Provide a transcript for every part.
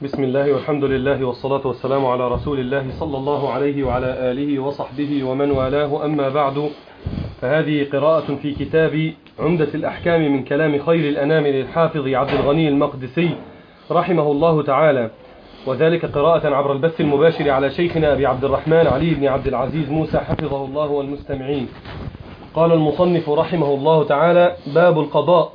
بسم الله والحمد لله والصلاة والسلام على رسول الله صلى الله عليه وعلى آله وصحبه ومن والاه، أما بعد، فهذه قراءة في كتاب عمدة الأحكام من كلام خير الأنام للحافظ عبد الغني المقدسي رحمه الله تعالى، وذلك قراءة عبر البث المباشر على شيخنا أبي عبد الرحمن علي بن عبد العزيز موسى حفظه الله والمستمعين. قال المصنف رحمه الله تعالى: باب القضاء.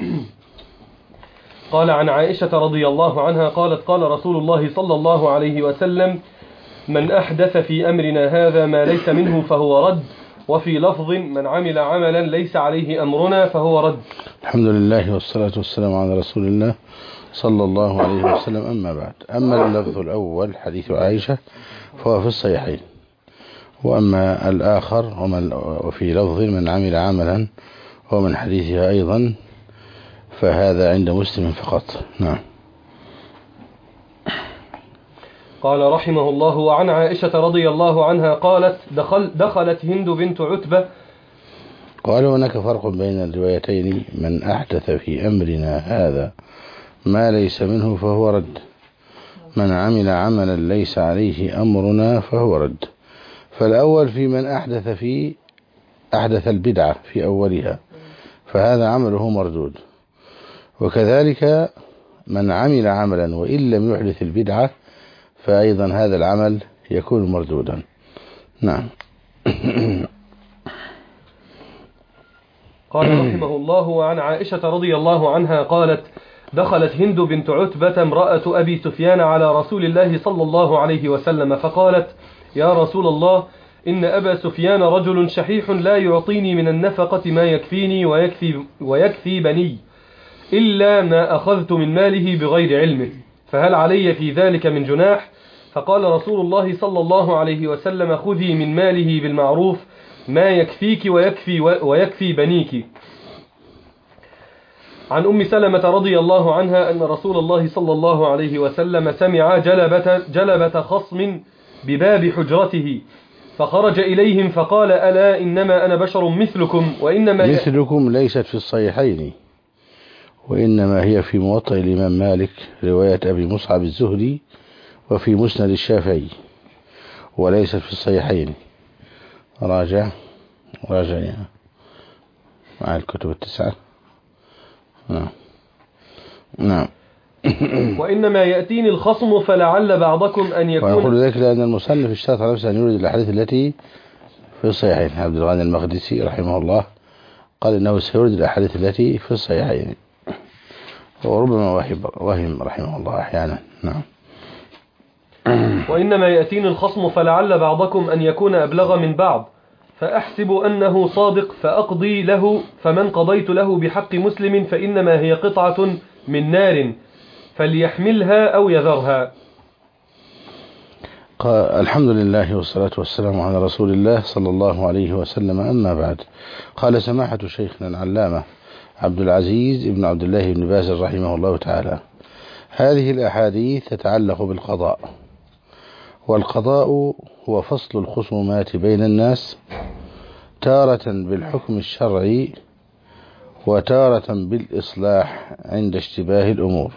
قال: عن عائشة رضي الله عنها قالت: قال رسول الله صلى الله عليه وسلم: من أحدث في أمرنا هذا ما ليس منه فهو رد، وفي لفظ: من عمل عملا ليس عليه أمرنا فهو رد. الحمد لله والصلاة والسلام على رسول الله صلى الله عليه وسلم، أما بعد. أما اللفظ الأول حديث عائشة فهو في الصحيحين، وأما الآخر وفي لفظ من عمل عملا ومن حديثها أيضا فهذا عند مسلم فقط. نعم. قال رحمه الله: وعن عائشة رضي الله عنها قالت: دخلت هند بنت عتبة. قال: هناك فرق بين الروايتين: من أحدث في أمرنا هذا ما ليس منه فهو رد، من عمل عملا ليس عليه أمرنا فهو رد. فالأول في من أحدث البدعة في أولها، فهذا عمله مردود. وكذلك من عمل عملا وإن لم يحدث البدعة فأيضا هذا العمل يكون مردودا. نعم. قال رحمه الله: وعن عائشة رضي الله عنها قالت: دخلت هند بنت عتبة امرأة أبي سفيان على رسول الله صلى الله عليه وسلم فقالت: يا رسول الله، إن أبا سفيان رجل شحيح لا يعطيني من النفقة ما يكفيني ويكفي بني، إلا ما أخذت من ماله بغير علمه، فهل علي في ذلك من جناح؟ فقال رسول الله صلى الله عليه وسلم: خذي من ماله بالمعروف ما يكفيك ويكفي بنيك. عن أم سلمة رضي الله عنها أن رسول الله صلى الله عليه وسلم سمع جلبة خصم بباب حجرته، فخرج إليهم فقال: ألا إنما أنا بشر مثلكم، وإنما مثلكم ليست في الصحيحين، وإنما هي في موطأ الإمام مالك رواية أبي مصعب الزهري وفي مسند الشافعي، وليست في الصحيحين. راجع مع الكتب التسعة. نعم. وإنما يأتيني الخصم فلعل بعضكم أن يكون. ويقول ذلك لأن المصنف اشترط على نفسه أن يورد الأحاديث التي في الصحيحين. عبد الغني المقدسي رحمه الله قال إنه سيورد الأحاديث التي في الصحيحين، وربما وهم رحمه الله أحيانا. نعم. وإنما يأتيني الخصم فلعل بعضكم أن يكون أبلغ من بعض، فأحسب أنه صادق فأقضي له، فمن قضيت له بحق مسلم فإنما هي قطعة من نار فليحملها أو يذرها. الحمد لله والصلاة والسلام على رسول الله صلى الله عليه وسلم، أما بعد. قال سماحة شيخنا العلامة عبد العزيز بن عبد الله بن باز رحمه الله تعالى: هذه الأحاديث تتعلق بالقضاء، والقضاء هو فصل الخصومات بين الناس، تارة بالحكم الشرعي وتارة بالإصلاح عند اشتباه الأمور.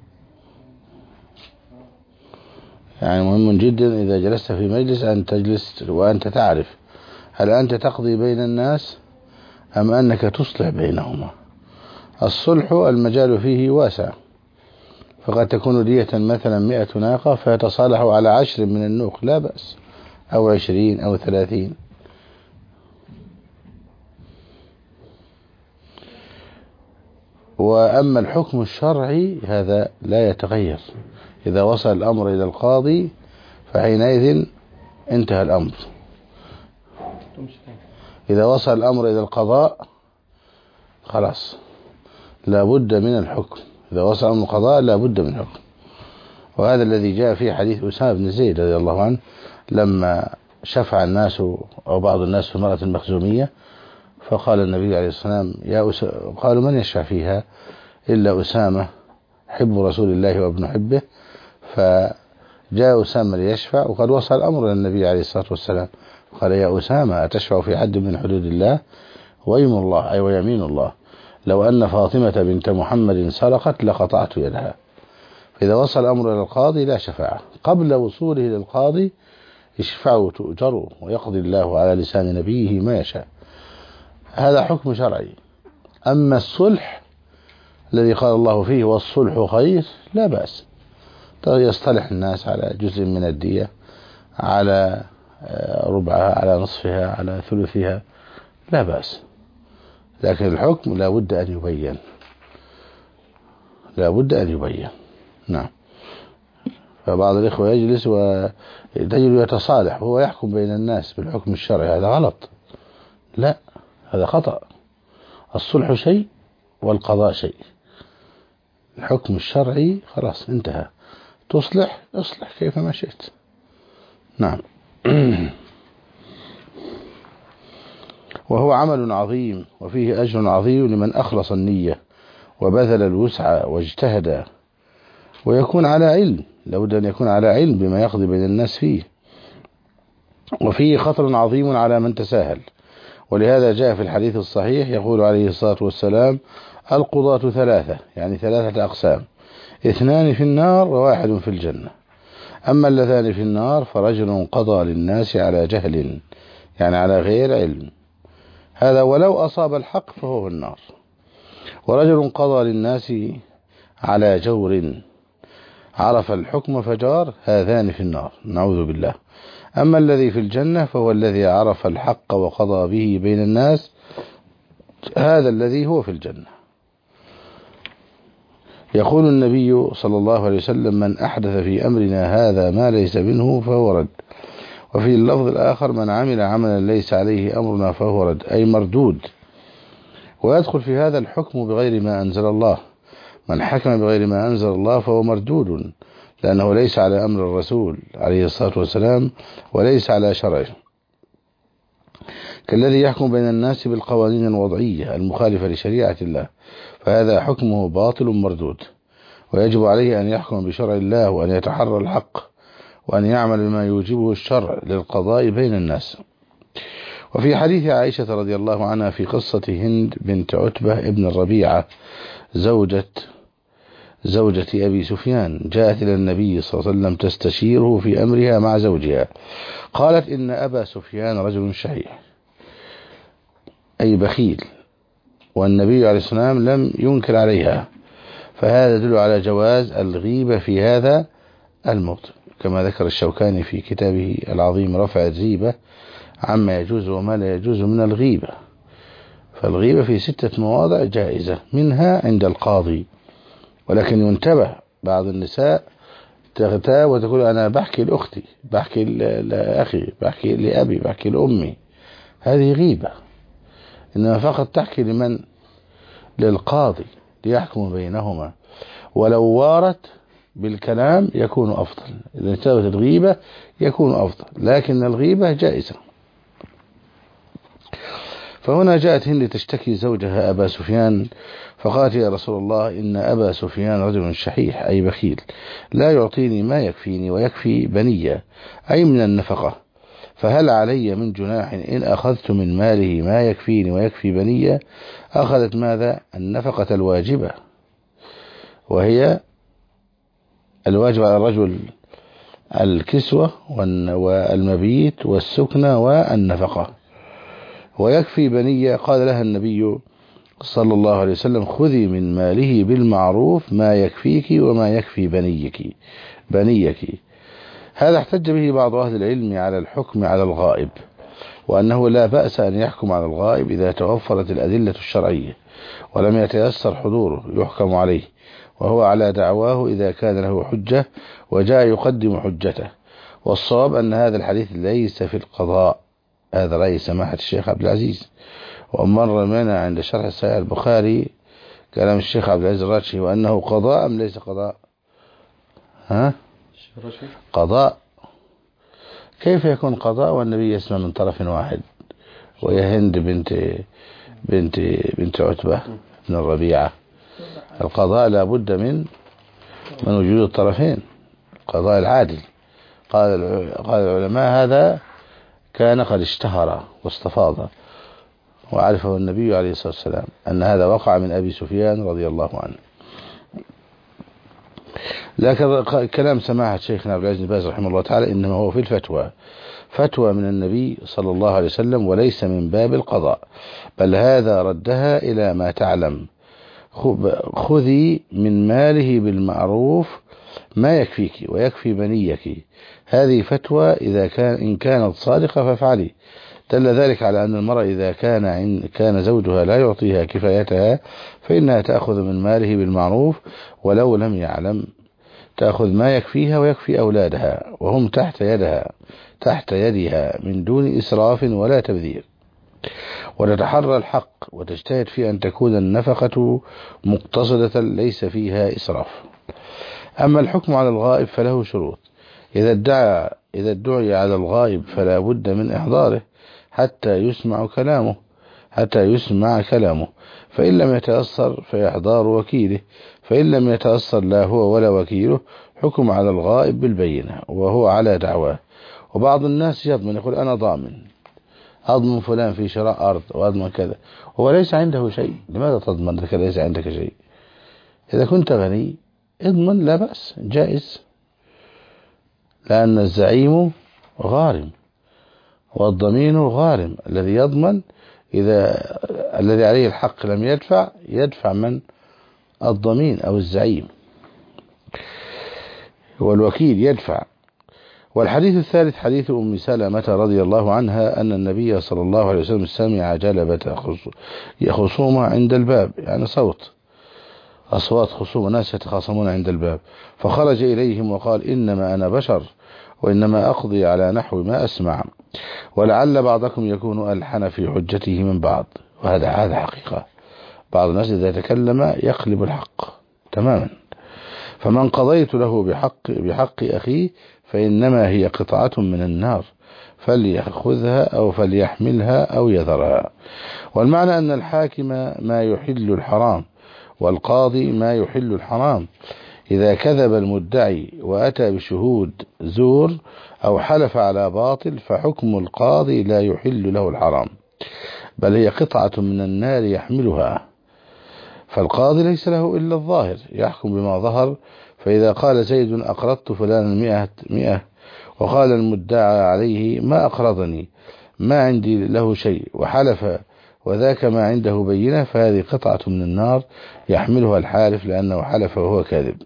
يعني مهم جدا إذا جلست في مجلس أن تجلس وأنت تعرف هل أنت تقضي بين الناس أم أنك تصلح بينهما. الصلح المجال فيه واسع، فقد تكون دية مثلا 100 ناقة فيتصالح على 10 من النوق، لا بأس، أو 20 أو 30. وأما الحكم الشرعي هذا لا يتغير، إذا وصل الأمر إلى القاضي فحينئذ انتهى الأمر. إذا وصل الأمر إلى القضاء خلاص لا بد من الحكم، إذا وصل أمر القضاء لا بد من الحكم. وهذا الذي جاء في حديث أسامة بن زيد رضي الله عنه لما شفع الناس أو بعض الناس في المرأة المخزومية، فقال النبي عليه الصلاة والسلام: قالوا: من يشفع فيها إلا أسامة حب رسول الله وابن حبه. فجاء أسامة ليشفع، وقد وصل الأمر إلى النبي عليه الصلاة والسلام، قال: يا أسامة، أتشفع في حد من حدود الله؟ ويم الله أي ويمين الله لو أن فاطمة بنت محمد سرقت لقطعت يدها. فإذا وصل الأمر إلى القاضي لا شفاعة. قبل وصوله للقاضي اشفعوا تؤجروا ويقضي الله على لسان نبيه ما يشاء. هذا حكم شرعي. أما الصلح الذي قال الله فيه والصلح خير لا بأس، يصطلح الناس على جزء من الدية، على ربعها، على نصفها، على ثلثها، لا بأس. لكن الحكم لا بد أن يبين، لا بد أن يبين. نعم. فبعض الإخوة يجلس وتجد يتصالح وهو يحكم بين الناس بالحكم الشرعي، هذا غلط، لا، هذا خطأ. الصلح شيء والقضاء شيء. الحكم الشرعي خلاص انتهى، تصلح اصلح كيفما شئت. نعم. وهو عمل عظيم وفيه أجر عظيم لمن أخلص النية وبذل الوسع واجتهد، ويكون على علم، لابد أن يكون على علم بما يقضي بين الناس فيه. وفيه خطر عظيم على من تساهل، ولهذا جاء في الحديث الصحيح يقول عليه الصلاة والسلام: القضاة ثلاثة، يعني 3 أقسام، 2 في النار و1 في الجنة. أما اللذان في النار فرجل قضى للناس على جهل، يعني على غير علم، هذا ولو أصاب الحق فهو في النار. ورجل قضى للناس على جور عرف الحكم فجار، هذان في النار، نعوذ بالله. أما الذي في الجنة فهو الذي عرف الحق وقضى به بين الناس، هذا الذي هو في الجنة. يقول النبي صلى الله عليه وسلم: من أحدث في أمرنا هذا ما ليس منه فهو رد. وفي اللفظ الآخر: من عمل عملا ليس عليه أمرنا فهو رد، أي مردود. ويدخل في هذا الحكم بغير ما أنزل الله. من حكم بغير ما أنزل الله فهو مردود، لأنه ليس على أمر الرسول عليه الصلاة والسلام وليس على شرعه، كالذي يحكم بين الناس بالقوانين الوضعية المخالفة لشريعة الله، فهذا حكمه باطل مردود. ويجب عليه أن يحكم بشرع الله، وأن يتحرى الحق، وأن يعمل بما يوجبه الشرع للقضاء بين الناس. وفي حديث عائشة رضي الله عنها في قصة هند بنت عتبة ابن الربيعة زوجة أبي سفيان، جاءت إلى النبي صلى الله عليه وسلم تستشيره في أمرها مع زوجها. قالت: إن أبا سفيان رجل شحيح، أي بخيل، والنبي عليه الصلاة والسلام لم ينكر عليها، فهذا يدل على جواز الغيبة في هذا الموضع، كما ذكر الشوكاني في كتابه العظيم رفع الريبة عما يجوز وما لا يجوز من الغيبة. فالغيبة في 6 مواضع جائزة، منها عند القاضي. ولكن ينتبه، بعض النساء تغتاب وتقول: أنا بحكي لأختي، بحكي لأخي، بحكي لأبي، بحكي لأمي، هذه غيبة. إنما فقط تحكي لمن؟ للقاضي ليحكم بينهما، ولو وارت بالكلام يكون أفضل، إذا انتبهت الغيبة يكون أفضل، لكن الغيبة جائزة. فهنا جاءت هند تشتكي زوجها أبا سفيان، فقالت: يا رسول الله، إن أبا سفيان رجل شحيح، أي بخيل، لا يعطيني ما يكفيني ويكفي بني، أي من النفقة، فهل علي من جناح إن أخذت من ماله ما يكفيني ويكفي بني؟ أخذت ماذا؟ النفقة الواجبة، وهي الواجب على الرجل الكسوة والمبيت والسكنة والنفقة، ويكفي بنية. قال لها النبي صلى الله عليه وسلم: خذي من ماله بالمعروف ما يكفيك وما يكفي بنيك. هذا احتج به بعض أهل العلم على الحكم على الغائب، وأنه لا بأس أن يحكم على الغائب إذا توفرت الأدلة الشرعية ولم يتيسر حضوره يحكم عليه، وهو على دعواه إذا كان له حجة وجاء يقدم حجته. والصواب أن هذا الحديث ليس في القضاء، هذا رأي سماحة الشيخ عبد العزيز. ومر معنا عند شرح صحيح البخاري كلام الشيخ عبد العزيز الراشي، وأنه قضاء أم ليس قضاء؟ قضاء. كيف يكون قضاء والنبي يسمع من طرف واحد، وهي هند بنت عتبة بن الربيعة؟ القضاء لا بد من وجود الطرفين، القضاء العادل. قال العلماء: هذا كان قد اشتهر واستفاض، وعرفه النبي عليه الصلاة والسلام أن هذا وقع من أبي سفيان رضي الله عنه. لكن كلام سماحة شيخنا عبد العزيز بن باز رحمه الله تعالى إنما هو في الفتوى، فتوى من النبي صلى الله عليه وسلم وليس من باب القضاء، بل هذا ردها إلى ما تعلم، خذي من ماله بالمعروف ما يكفيك ويكفي بنيك، هذه فتوى إن كانت صادقة فافعلي. دل ذلك على أن المرأة إذا كان زوجها لا يعطيها كفايتها فإنها تأخذ من ماله بالمعروف ولو لم يعلم، تأخذ ما يكفيها ويكفي أولادها وهم تحت يدها من دون إسراف ولا تبذير، وتتحرى الحق وتجتهد في أن تكون النفقة مقتصدة ليس فيها إسراف. أما الحكم على الغائب فله شروط، إذا ادعي على الغائب فلا بد من إحضاره حتى يسمع كلامه، فإن لم يتأثر فإحضار وكيله، فإن لم يتأثر لا هو ولا وكيله حكم على الغائب بالبينة وهو على دعواه. وبعض الناس يضمن، يقول أنا أضمن فلان في شراء أرض وأضمن كذا، هو ليس عنده شيء، لماذا تضمن لك ليس عندك شيء؟ إذا كنت غني اضمن لا بأس، جائز، لأن الزعيم غارم والضمين غارم، الذي يضمن إذا الذي عليه الحق لم يدفع من الضمين أو الزعيم، والوكيل يدفع. والحديث الثالث حديث أم سلمة رضي الله عنها أن النبي صلى الله عليه وسلم سمع جلبة خصومة عند الباب، يعني أصوات خصوم، ناس يتخاصمون عند الباب، فخرج إليهم وقال إنما أنا بشر وإنما أقضي على نحو ما أسمع، ولعل بعضكم يكون ألحن في حجته من بعض. وهذا حقيقة، بعض الناس إذا تكلم يقلب الحق تماما. فمن قضيت له بحق أخيه فإنما هي قطعة من النار فليأخذها أو فليحملها أو يذرها. والمعنى أن الحاكم ما يحل الحرام والقاضي ما يحل الحرام. إذا كذب المدعي وأتى بشهود زور أو حلف على باطل فحكم القاضي لا يحل له الحرام، بل هي قطعة من النار يحملها. فالقاضي ليس له إلا الظاهر، يحكم بما ظهر. فإذا قال زيد أقرضت فلانا 100 وقال المدعى عليه ما أقرضني، ما عندي له شيء، وحلف وذاك ما عنده بينة، فهذه قطعة من النار يحملها الحالف لأنه حلف وهو كاذب.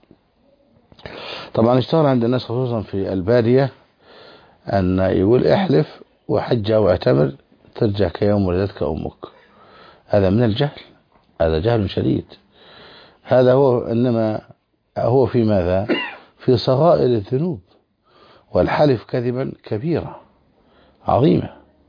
طبعا اشتهر عند الناس خصوصا في البادية أن يقول احلف وحج أو اعتمر ترجع كيوم ولدتك أمك. هذا من الجهل، هذا جهل شديد. هذا هو، إنما هو في ماذا؟ في صغائر الذنوب، والحلف كذبا كبيرة عظيمة.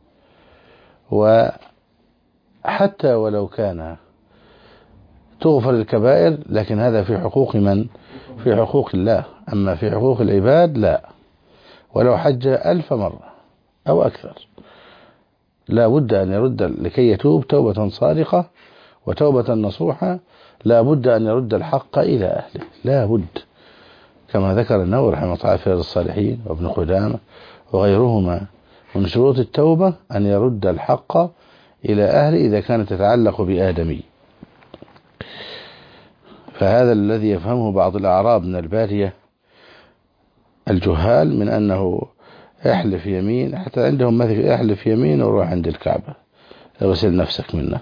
وحتى ولو كان تغفر الكبائر، لكن هذا في حقوق من؟ في حقوق الله. أما في حقوق العباد لا، ولو حج 1000 مرة أو أكثر لا بد أن يرد، لكي يتوب توبة صادقة وتوبة نصوحة لا بد أن يرد الحق إلى أهله، لا بد، كما ذكر النووي رحمه الله في رياض الصالحين وابن قدامة وغيرهما. من شروط التوبة أن يرد الحق إلى أهله إذا كانت تتعلق بآدمي. فهذا الذي يفهمه بعض الأعراب من البادية الجهال، من أنه احلف يمين، حتى عندهم مثل احلف يمين وروح عند الكعبة اغسل نفسك منه.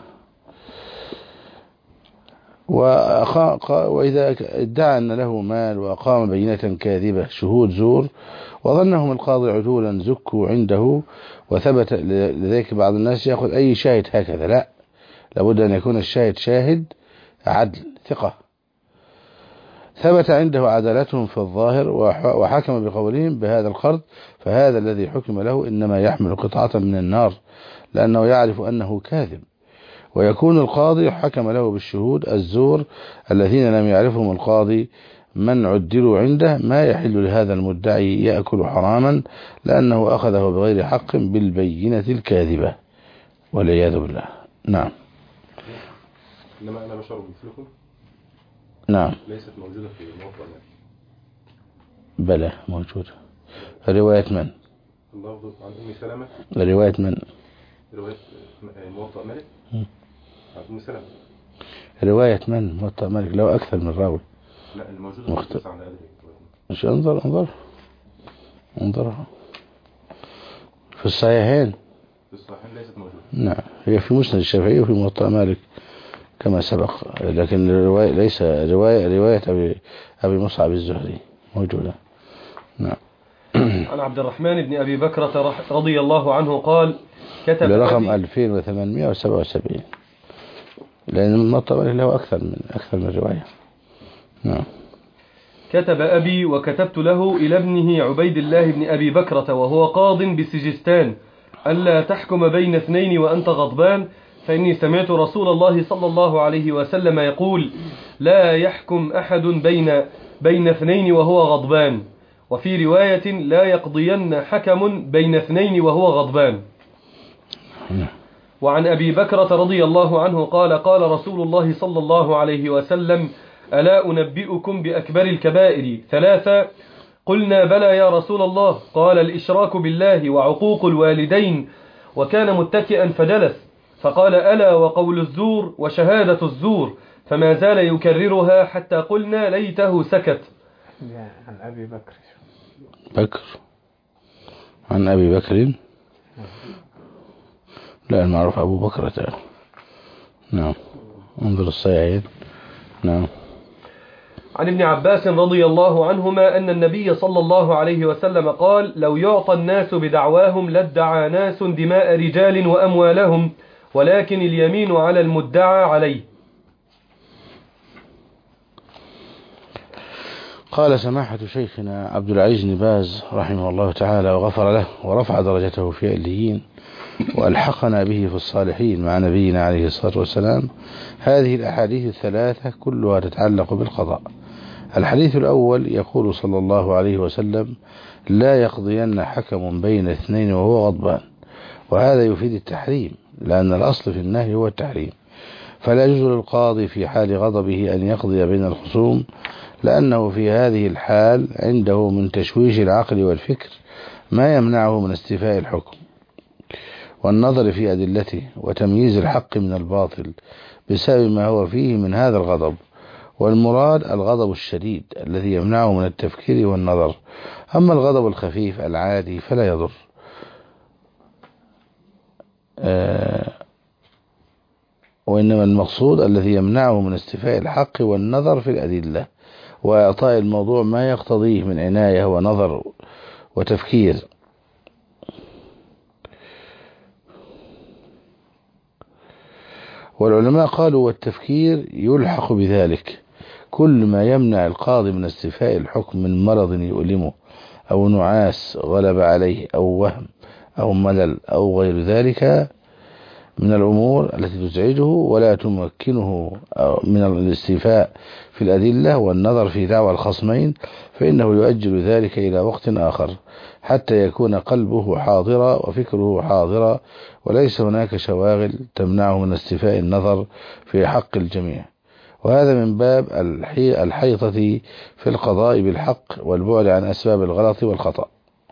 وإذا ادعى أن له مال وأقام بينة كاذبة شهود زور وظنهم القاضي عدولا زكوا عنده وثبت، لذلك بعض الناس يأخذ أي شاهد هكذا، لا، لابد أن يكون الشاهد شاهد عدل ثقة ثبت عنده عدالتهم في الظاهر وحكم بقولهم بهذا القرض، فهذا الذي حكم له إنما يحمل قطعة من النار لأنه يعرف أنه كاذب. ويكون القاضي حكم له بالشهود الزور الذين لم يعرفهم القاضي من عدلوا عنده، ما يحل لهذا المدعي يأكل حراما لأنه أخذه بغير حق بالبينة الكاذبة والعياذ بالله. نعم. إنما أنا بشر مثلكم. نعم. ليست موجودة في موطأ مالك. بلى موجودة. رواية من؟ اللفظ عن أم سلمة. رواية من؟ رواية موطأ مالك. عن أم سلمة. رواية من؟ موطأ مالك له أكثر من راوي. لا الموجود مختلف عن الأدري. مش انظرها في الصحيحين. في الصحيحين ليست موجودة. نعم هي في مسند الشافعي وفي موطأ مالك كما سبق، لكن الرواية ليس رواية أبي مصعب الزهري موجودة. نعم. عن عبد الرحمن بن أبي بكرة رضي الله عنه قال كتب برقم 2877 لأن الموطأ مالك له أكثر من رواية. نعم. كتب أبي وكتبت له إلى ابنه عبيد الله بن أبي بكرة وهو قاض بسجستان ألا تحكم بين اثنين وأنت غضبان، فإني سمعت رسول الله صلى الله عليه وسلم يقول لا يحكم أحد بين اثنين وهو غضبان، وفي رواية لا يقضين حكم بين اثنين وهو غضبان. وعن أبي بكرة رضي الله عنه قال قال رسول الله صلى الله عليه وسلم ألا أنبئكم بأكبر الكبائر 3؟ قلنا بلى يا رسول الله، قال الإشراك بالله وعقوق الوالدين، وكان متكئا فجلس، فقال ألا وقول الزور وشهادة الزور، فما زال يكررها حتى قلنا ليته سكت. عن أبي بكر عن أبي بكر لا المعروف أبو بكرة. نعم انظر الصحيحين. نعم. عن ابن عباس رضي الله عنهما أن النبي صلى الله عليه وسلم قال لو يعطى الناس بدعواهم لادعى ناس دماء رجال وأموالهم، ولكن اليمين على المدعى عليه. قال سماحة شيخنا عبد العزيز بن باز رحمه الله تعالى وغفر له ورفع درجته في العليين وألحقنا به في الصالحين مع نبينا عليه الصلاة والسلام، هذه الأحاديث الثلاثة كلها تتعلق بالقضاء. الحديث الأول يقول صلى الله عليه وسلم لا يقضين حكم بين اثنين وهو غضبان، وهذا يفيد التحريم لأن الأصل في النهي هو التحريم، فلا يجوز للقاضي في حال غضبه أن يقضي بين الخصوم، لأنه في هذه الحال عنده من تشويش العقل والفكر ما يمنعه من استيفاء الحكم والنظر في أدلته وتمييز الحق من الباطل بسبب ما هو فيه من هذا الغضب، والمراد الغضب الشديد الذي يمنعه من التفكير والنظر. أما الغضب الخفيف العادي فلا يضر، وإنما المقصود الذي يمنعه من استيفاء الحق والنظر في الأدلة وإعطاء الموضوع ما يقتضيه من عناية ونظر وتفكير. والعلماء قالوا والتفكير يلحق بذلك كل ما يمنع القاضي من استيفاء الحكم من مرض يؤلمه أو نعاس غلب عليه أو وهم أو ملل أو غير ذلك من الأمور التي تزعجه ولا تمكنه من الاستيفاء في الأدلة والنظر في دعوى الخصمين، فإنه يؤجل ذلك إلى وقت آخر حتى يكون قلبه حاضرا وفكره حاضرا وليس هناك شواغل تمنعه من استيفاء النظر في حق الجميع. وهذا من باب الحيطة في القضاء بالحق والبعد عن أسباب الغلط والخطأ.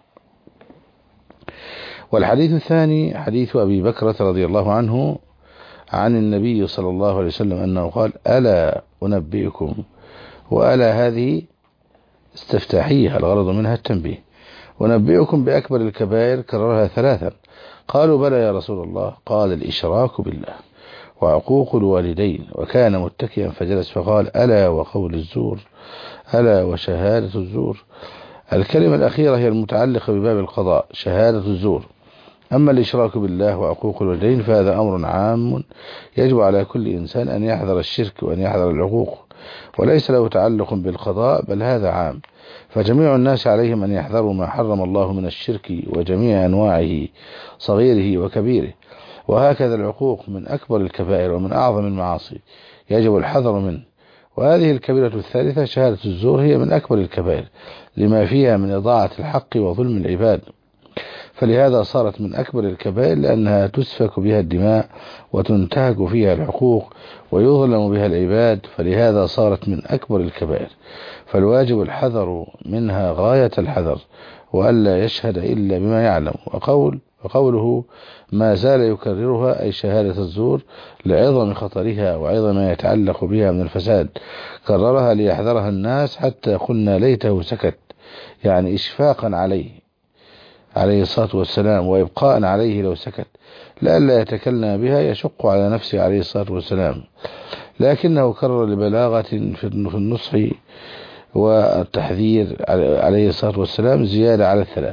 والحديث الثاني حديث أبي بكرة رضي الله عنه عن النبي صلى الله عليه وسلم أنه قال ألا أنبئكم، وألا هذه استفتاحية الغرض منها التنبيه، أنبئكم بأكبر الكبائر كررها 3. قالوا بلى يا رسول الله، قال الإشراك بالله وعقوق الوالدين، وكان متكئا فجلس فقال ألا وقول الزور، ألا وشهادة الزور. الكلمة الأخيرة هي المتعلقة بباب القضاء شهادة الزور. أما الإشراك بالله وعقوق الوالدين فهذا أمر عام يجب على كل إنسان أن يحذر الشرك وأن يحذر العقوق، وليس له تعلق بالقضاء، بل هذا عام، فجميع الناس عليهم أن يحذروا ما حرم الله من الشرك وجميع أنواعه صغيره وكبيره. وهكذا العقوق من أكبر الكبائر ومن أعظم المعاصي يجب الحذر منه. وهذه الكبيرة الثالثة شهادة الزور هي من أكبر الكبائر لما فيها من إضاعة الحق وظلم العباد، فلهذا صارت من أكبر الكبائر لأنها تسفك بها الدماء وتنتهك فيها الحقوق ويظلم بها العباد، فلهذا صارت من أكبر الكبائر، فالواجب الحذر منها غاية الحذر وألا يشهد إلا بما يعلم. وقول وقوله ما زال يكررها أي شهادة الزور لعظم خطرها وعظم ما يتعلق بها من الفساد، كررها ليحذرها الناس حتى قلنا ليته سكت، يعني إشفاقا عليه الصلاة والسلام وإبقاء عليه لو سكت لئلا يتكلم بها يشق على نفسه عليه الصلاة والسلام، لكنه كرر لبلاغة في النصح والتحذير عليه الصلاة والسلام زيادة على الثلاث.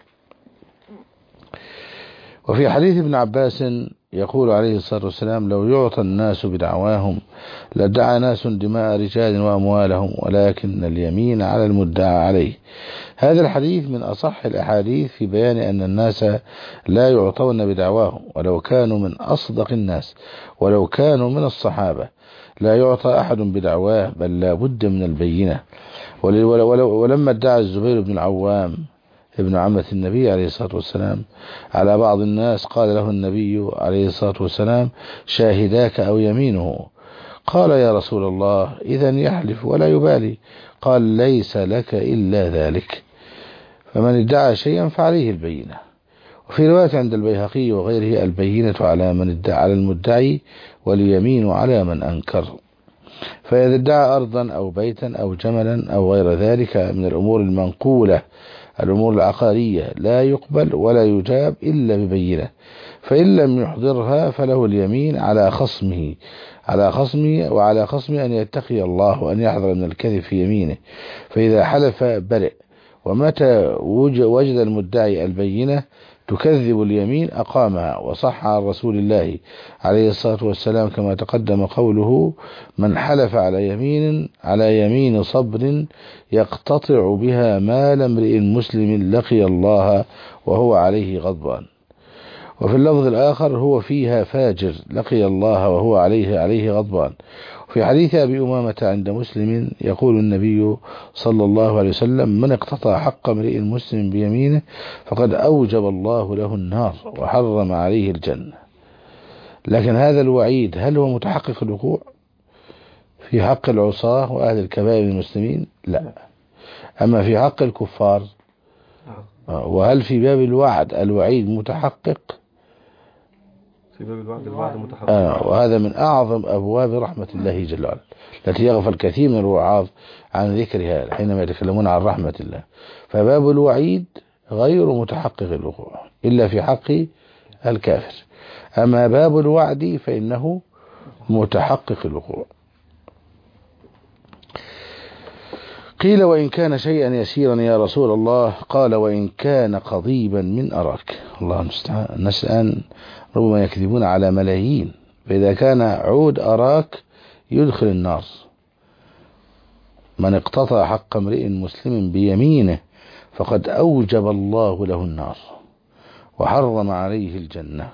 وفي حديث ابن عباس يقول عليه الصلاة والسلام لو يعطى الناس بدعواهم لادعى ناس دماء رجال وأموالهم ولكن اليمين على المدعى عليه. هذا الحديث من أصح الأحاديث في بيان أن الناس لا يعطون بدعواهم ولو كانوا من أصدق الناس ولو كانوا من الصحابة، لا يعطى أحد بدعواه بل لا بد من البينة. ولما ادعى الزبير بن العوام ابن عمة النبي عليه الصلاة والسلام على بعض الناس قال له النبي عليه الصلاة والسلام شاهداك أو يمينه؟ قال يا رسول الله إذن يحلف ولا يبالي. قال ليس لك إلا ذلك، فمن ادعى شيئا فعليه البينة. وفي رواية عند البيهقي وغيره البينة على من ادعى على المدعي واليمين على من أنكر. فإذا ادعى أرضا أو بيتا أو جملا أو غير ذلك من الأمور المنقولة الأمور العقارية لا يقبل ولا يجاب إلا ببينة، فإن لم يحضرها فله اليمين على خصمه وعلى خصمه أن يتقي الله وأن يحذر من الكذب في يمينه، فإذا حلف برئ. ومتى وجد المدعي البينة تكذب اليمين أقامها. وصح عن رسول الله عليه الصلاة والسلام كما تقدم قوله من حلف على يمين صبر يقتطع بها مال امرئ مسلم لقي الله وهو عليه غضبان. وفي اللفظ الآخر هو فيها فاجر لقي الله وهو عليه غضبان. في حديث أبي أمامة عند مسلم يقول النبي صلى الله عليه وسلم من اقتطع حق امرئ مسلم بيمينه فقد أوجب الله له النار وحرم عليه الجنة. لكن هذا الوعيد هل هو متحقق الوقوع في حق العصاة وأهل الكبائر المسلمين؟ لا. أما في حق الكفار وهل في باب الوعد الوعيد متحقق؟ في باب الوعد متحقق. وهذا من أعظم أبواب رحمة الله جل وعلا التي يغفل كثير من الوعاظ عن ذكرها حينما يتكلمون عن رحمة الله. فباب الوعيد غير متحقق الوقوع إلا في حق الكافر، أما باب الوعد فإنه متحقق الوقوع. قيل وإن كان شيئا يسيرا يا رسول الله؟ قال وإن كان قضيبا من أراك. الله المستعان. الناس الآن ربما يكذبون على ملايين، فإذا كان عود أراك يدخل النار. من اقتطع حق امرئ مسلم بيمينه فقد أوجب الله له النار وحرم عليه الجنة.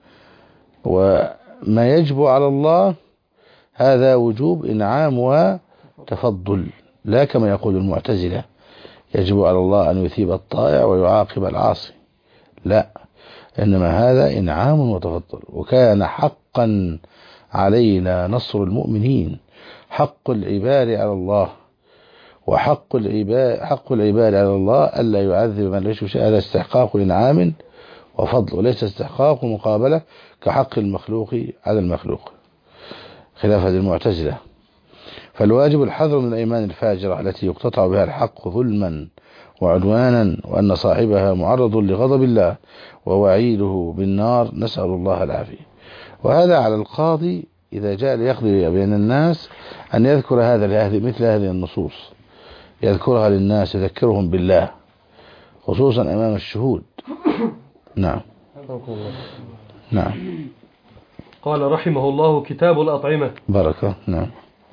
وما يجب على الله هذا وجوب إنعام وتفضل، لا كما يقول المعتزلة يجب على الله أن يثيب الطائع ويعاقب العاصي، لا، إنما هذا إنعام وتفضل. وكان حقا علينا نصر المؤمنين، حق العباد على الله، وحق العباد على الله ألا يعذب من ليس شيء. هذا استحقاق إنعام وفضل وليس استحقاق مقابلة كحق المخلوق على المخلوق، خلاف هذه المعتزلة. فالواجب الحذر من الأيمان الفاجرة التي يقتطع بها الحق ظلما وعدوانا، وأن صاحبها معرض لغضب الله ووعيده بالنار، نسأل الله العافية. وهذا على القاضي إذا جاء ليقضي بين الناس أن يذكر مثل هذه النصوص، يذكرها للناس يذكرهم بالله خصوصا أمام الشهود. نعم. نعم. قال رحمه الله كتاب الأطعمة. بركة. نعم.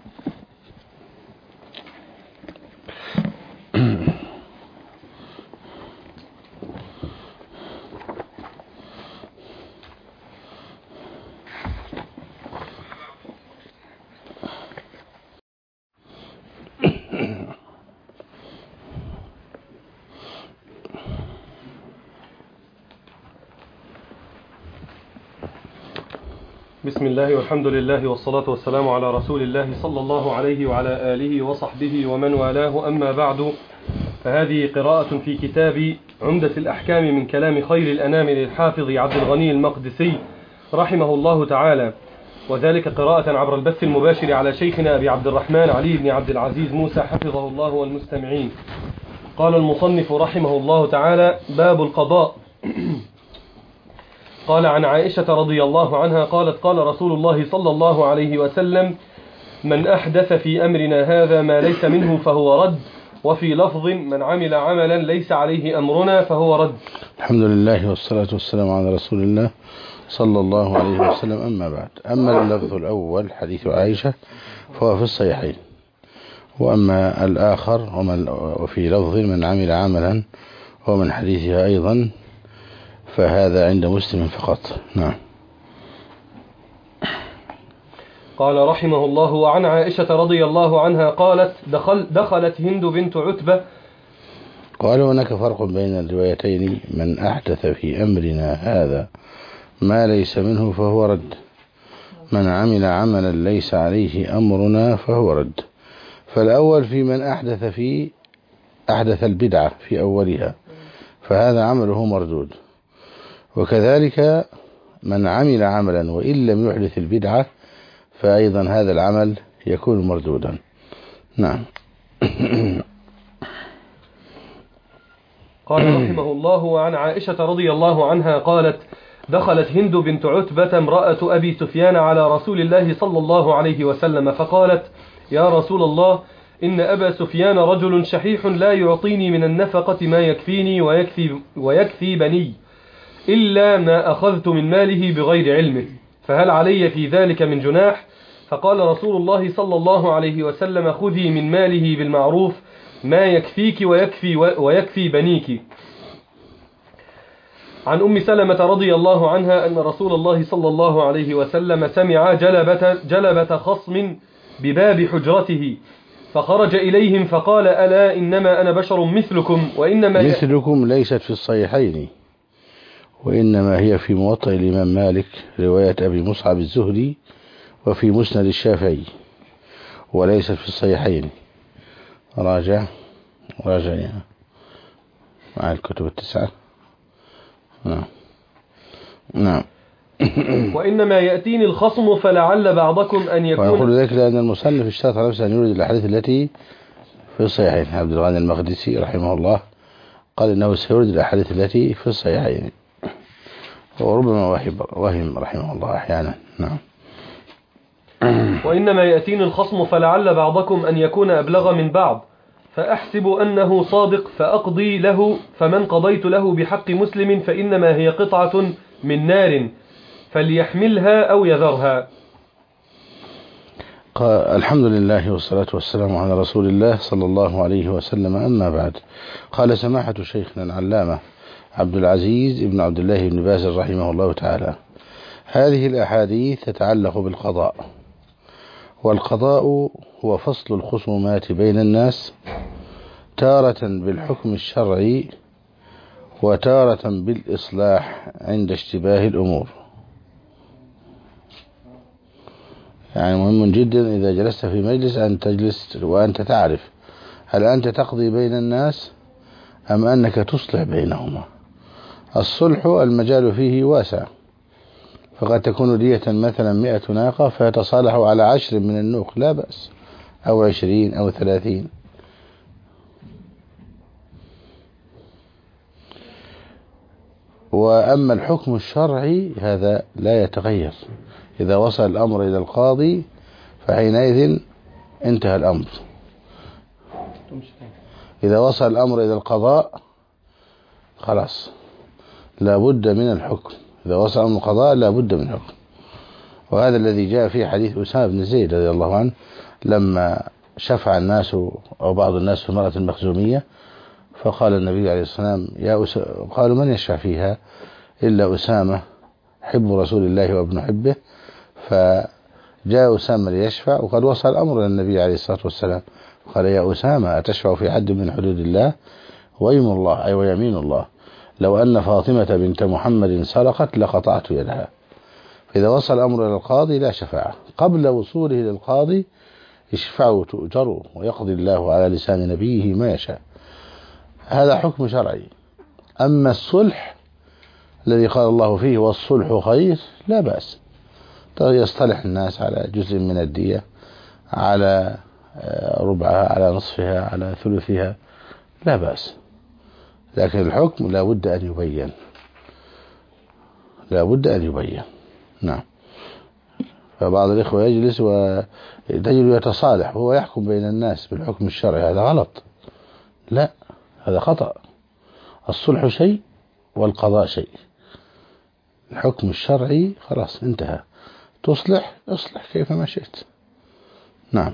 بسم الله والحمد لله والصلاة والسلام على رسول الله صلى الله عليه وعلى آله وصحبه ومن والاه، أما بعد، فهذه قراءة في كتاب عمدة الأحكام من كلام خير الأنام للحافظ عبد الغني المقدسي رحمه الله تعالى، وذلك قراءة عبر البث المباشر على شيخنا أبي عبد الرحمن علي بن عبد العزيز موسى حفظه الله والمستمعين. قال المصنف رحمه الله تعالى: باب القضاء. قال عن عائشة رضي الله عنها قالت: قال رسول الله صلى الله عليه وسلم: من أحدث في أمرنا هذا ما ليس منه فهو رد، وفي لفظ: من عمل عملا ليس عليه أمرنا فهو رد. الحمد لله والصلاة والسلام على رسول الله صلى الله عليه وسلم. أما بعد، أما اللفظ الأول حديث عائشة فهو في الصحيحين، وأما الآخر وفي لفظ من عمل عملا ومن حديثها أيضا فهذا عند مسلم فقط. نعم. قال رحمه الله: وعن عائشة رضي الله عنها قالت: دخلت هند بنت عتبة. قال: هناك فرق بين الروايتين: من أحدث في أمرنا هذا ما ليس منه فهو رد، من عمل عملا ليس عليه أمرنا فهو رد. فالأول في من أحدث البدعة في أولها فهذا عمله مردود، وكذلك من عمل عملا وإن لم يحدث البدعة فأيضا هذا العمل يكون مردودا. نعم. قال رحمه الله: وعن عائشة رضي الله عنها قالت: دخلت هند بنت عتبة امرأة أبي سفيان على رسول الله صلى الله عليه وسلم فقالت: يا رسول الله، إن أبا سفيان رجل شحيح لا يعطيني من النفقة ما يكفيني ويكفي بني إلا ما أخذت من ماله بغير علمه، فهل علي في ذلك من جناح؟ فقال رسول الله صلى الله عليه وسلم: خذي من ماله بالمعروف ما يكفيك ويكفي بنيك. عن أم سلمة رضي الله عنها أن رسول الله صلى الله عليه وسلم سمع جلبة خصم بباب حجرته، فخرج إليهم فقال: ألا إنما أنا بشر مثلكم مثلكم ليست في الصحيحين، وإنما هي في موطأ الإمام مالك رواية أبي مصعب الزهري وفي مسند الشافعي، وليست في الصحيحين. راجع مع الكتب التسعة. نعم. وإنما يأتيني الخصم فلعل بعضكم أن يكون. ويقول ذلك لأن المصنف اشترط على نفسه أن يورد الأحاديث التي في الصحيحين. عبد الغني المقدسي رحمه الله قال إنه سيورد الأحاديث التي في الصحيحين، وربما وهم رحمه الله أحيانا. نعم. وإنما يأتيني الخصم فلعل بعضكم أن يكون أبلغ من بعض، فأحسب أنه صادق فأقضي له، فمن قضيت له بحق مسلم فإنما هي قطعة من نار فليحملها أو يذرها. الحمد لله والصلاة والسلام على رسول الله صلى الله عليه وسلم. أما بعد، قال سماحة شيخنا العلامة عبد العزيز بن عبد الله بن باز رحمه الله تعالى: هذه الأحاديث تتعلق بالقضاء، والقضاء هو فصل الخصومات بين الناس، تارة بالحكم الشرعي وتارة بالإصلاح عند اشتباه الأمور. يعني مهم جدا إذا جلست في مجلس أن تجلس وأنت تعرف هل أنت تقضي بين الناس أم أنك تصلح بينهما. الصلح المجال فيه واسع، فقد تكون دية مثلا 100 ناقة فيتصالح على 10 من النوق لا بأس، أو 20 أو 30. وأما الحكم الشرعي هذا لا يتغير، إذا وصل الأمر إلى القاضي فحينئذ انتهى الأمر. إذا وصل الأمر إلى القضاء خلاص لا بد من الحكم، إذا وصل الأمر القضاء لا بد من الحكم. وهذا الذي جاء في حديث أسامة بن زيد رضي الله عنه لما شفع الناس أو بعض الناس في المرأة المخزومية، فقال النبي عليه الصلاة والسلام: قالوا: من يشفع فيها إلا أسامة حب رسول الله وابن حبه. فجاء أسامة ليشفع وقد وصل الأمر إلى النبي عليه الصلاة والسلام، قال: يا أسامة، أتشفع في حد من حدود الله؟ ويم الله أي ويمين الله لو أن فاطمة بنت محمد سرقت لقطعت يدها. فإذا وصل الأمر إلى القاضي لا شفاعة، قبل وصوله للقاضي اشفعوا تؤجروا ويقضي الله على لسان نبيه ما يشاء. هذا حكم شرعي. أما الصلح الذي قال الله فيه والصلح خير لا بأس، يصطلح الناس على جزء من الدية، على ربعها، على نصفها، على ثلثها، لا بأس. لكن الحكم لا بد أن يبين، لا بد أن يبين. نعم. فبعض الإخوة يجلس وتجد يتصالح وهو يحكم بين الناس بالحكم الشرعي، هذا غلط، لا، هذا خطأ. الصلح شيء والقضاء شيء. الحكم الشرعي خلاص انتهى، تصلح اصلح كيفما شئت. نعم.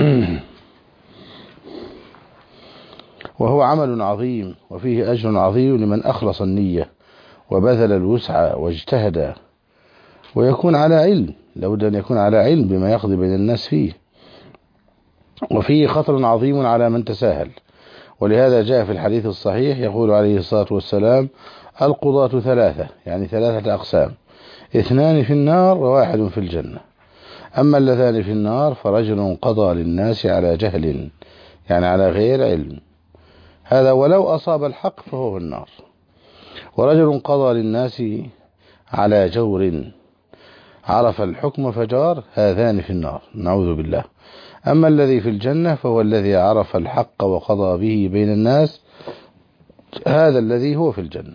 وهو عمل عظيم وفيه أجر عظيم لمن أخلص النية وبذل الوسع واجتهد، ويكون على علم، لابد أن يكون على علم بما يقضي بين الناس فيه. وفيه خطر عظيم على من تساهل، ولهذا جاء في الحديث الصحيح يقول عليه الصلاة والسلام: القضاة ثلاثة، يعني 3 أقسام: 2 في النار و1 في الجنة. أما اللذان في النار فرجل قضى للناس على جهل، يعني على غير علم، هذا ولو أصاب الحق فهو في النار. ورجل قضى للناس على جور، عرف الحكم فجار، هذان في النار، نعوذ بالله. أما الذي في الجنة فهو الذي عرف الحق وقضى به بين الناس، هذا الذي هو في الجنة.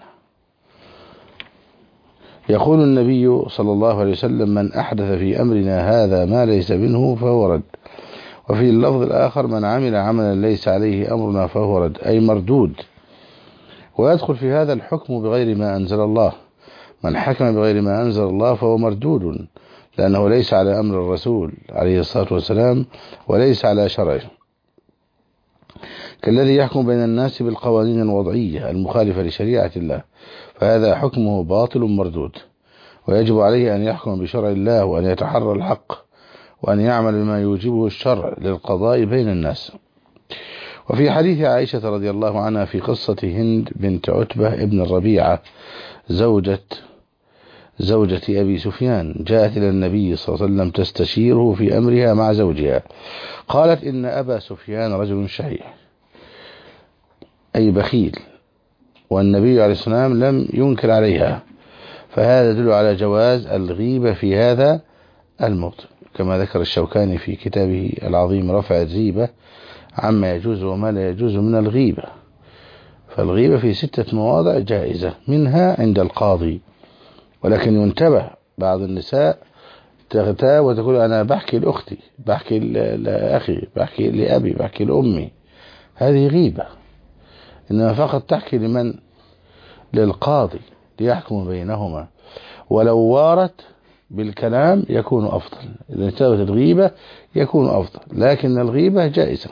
يقول النبي صلى الله عليه وسلم: من أحدث في أمرنا هذا ما ليس منه فهو رد. وفي اللفظ الآخر: من عمل عملا ليس عليه أمرنا فهو رد، أي مردود. ويدخل في هذا الحكم بغير ما أنزل الله، من حكم بغير ما أنزل الله فهو مردود، لأنه ليس على أمر الرسول عليه الصلاة والسلام وليس على شرعه، كالذي يحكم بين الناس بالقوانين الوضعية المخالفة لشريعة الله، فهذا حكمه باطل مردود. ويجب عليه أن يحكم بشرع الله، وأن يتحرى الحق، وأن يعمل بما يوجبه الشرع للقضاء بين الناس. وفي حديث عائشة رضي الله عنها في قصة هند بنت عتبة ابن الربيعة زوجة أبي سفيان، جاءت إلى النبي صلى الله عليه وسلم تستشيره في أمرها مع زوجها، قالت: إن أبا سفيان رجل شحيح، أي بخيل، والنبي عليه الصلاة والسلام لم ينكر عليها، فهذا يدل على جواز الغيبة في هذا الموطن، كما ذكر الشوكاني في كتابه العظيم رفع الريبة عما يجوز وما لا يجوز من الغيبة. فالغيبة في 6 مواضع جائزة، منها عند القاضي، ولكن ينتبه، بعض النساء تغتاب وتقول: أنا بحكي لأختي، بحكي لأخي، بحكي لأبي، بحكي لأمي، هذه غيبة. إنما فقط تحكي لمن؟ للقاضي ليحكم بينهما، ولو وارت بالكلام يكون أفضل، إذا انتبهت الغيبة يكون أفضل، لكن الغيبة جائزة.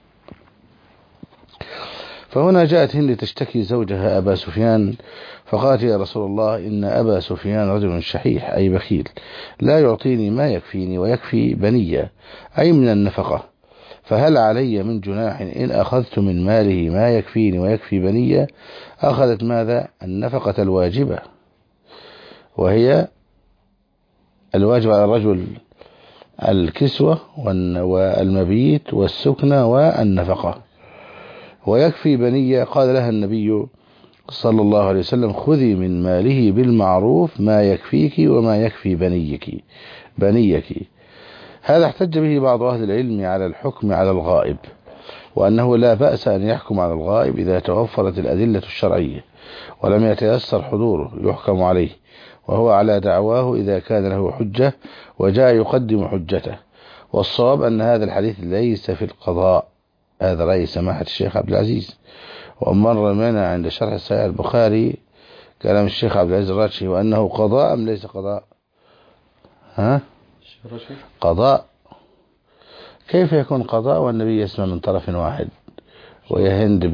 فهنا جاءت هند تشتكي زوجها أبا سفيان، فقالت: يا رسول الله، إن أبا سفيان رجل شحيح، أي بخيل، لا يعطيني ما يكفيني ويكفي بني، أي من النفقة، فهل علي من جناح إن أخذت من ماله ما يكفيني ويكفي بني؟ أخذت ماذا؟ النفقة الواجبة، وهي الواجب على الرجل الكسوة والمبيت والسكنة والنفقة، ويكفي بنية. قال لها النبي صلى الله عليه وسلم: خذي من ماله بالمعروف ما يكفيك وما يكفي بنيك. هذا احتج به بعض أهل العلم على الحكم على الغائب، وأنه لا بأس أن يحكم على الغائب إذا توفرت الأدلة الشرعية ولم يتيسر حضوره يحكم عليه، وهو على دعواه إذا كان له حجة وجاء يقدم حجته. والصواب أن هذا الحديث ليس في القضاء، هذا رأي سماحة الشيخ عبد العزيز، ومر معنا عند شرح صحيح البخاري كلام الشيخ عبد العزيز الراشي، وأنه قضاء أم ليس قضاء؟ قضاء. كيف يكون قضاء والنبي يسمع من طرف واحد، وهي هند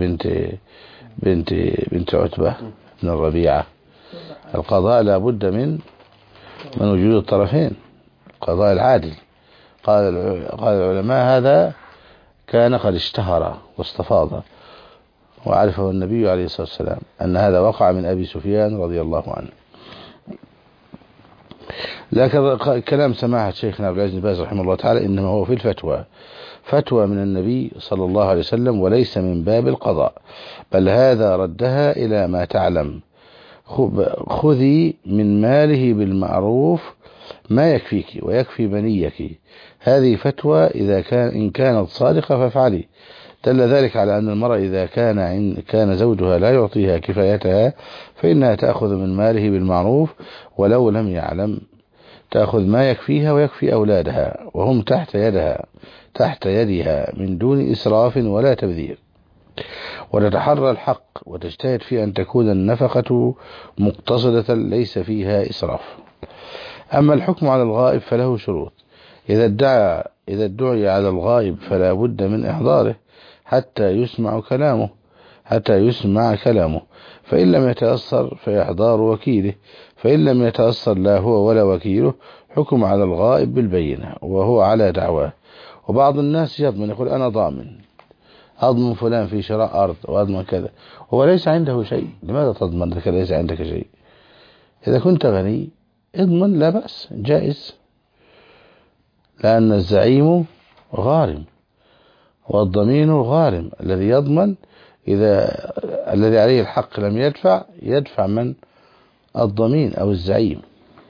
بنت عتبة بن الربيعة؟ القضاء لا بد من وجود الطرفين، قضاء العادل. قال العلماء: هذا كان قد اشتهر واستفاض، وعرفه النبي عليه الصلاة والسلام أن هذا وقع من أبي سفيان رضي الله عنه. لكن كلام سماحة شيخنا عبد العزيز بن باز رحمه الله تعالى إنما هو في الفتوى، فتوى من النبي صلى الله عليه وسلم وليس من باب القضاء، بل هذا ردها إلى ما تعلم، خذي من ماله بالمعروف ما يكفيك ويكفي بنيك، هذه فتوى إن كانت صادقة فافعلي. دل ذلك على أن المرأة إذا كان زوجها لا يعطيها كفايتها فإنها تأخذ من ماله بالمعروف ولو لم يعلم، تأخذ ما يكفيها ويكفي أولادها وهم تحت يدها من دون إسراف ولا تبذير، وتتحرى الحق وتجتهد في أن تكون النفقة مقتصدة ليس فيها إسراف. أما الحكم على الغائب فله شروط، إذا ادعي على الغائب فلا بد من إحضاره حتى يسمع كلامه، فإن لم يتأثر فإحضار وكيله، فإن لم يتأثر لا هو ولا وكيله حكم على الغائب بالبينة وهو على دعواه. وبعض الناس يضمن، يقول أنا أضمن فلان في شراء أرض وأضمن كذا، هو ليس عنده شيء، لماذا تضمن لك ليس عندك شيء؟ إذا كنت غني اضمن لا بأس، جائز، لأن الزعيم غارم والضمين غارم، الذي يضمن إذا الذي عليه الحق لم يدفع من الضمين أو الزعيم،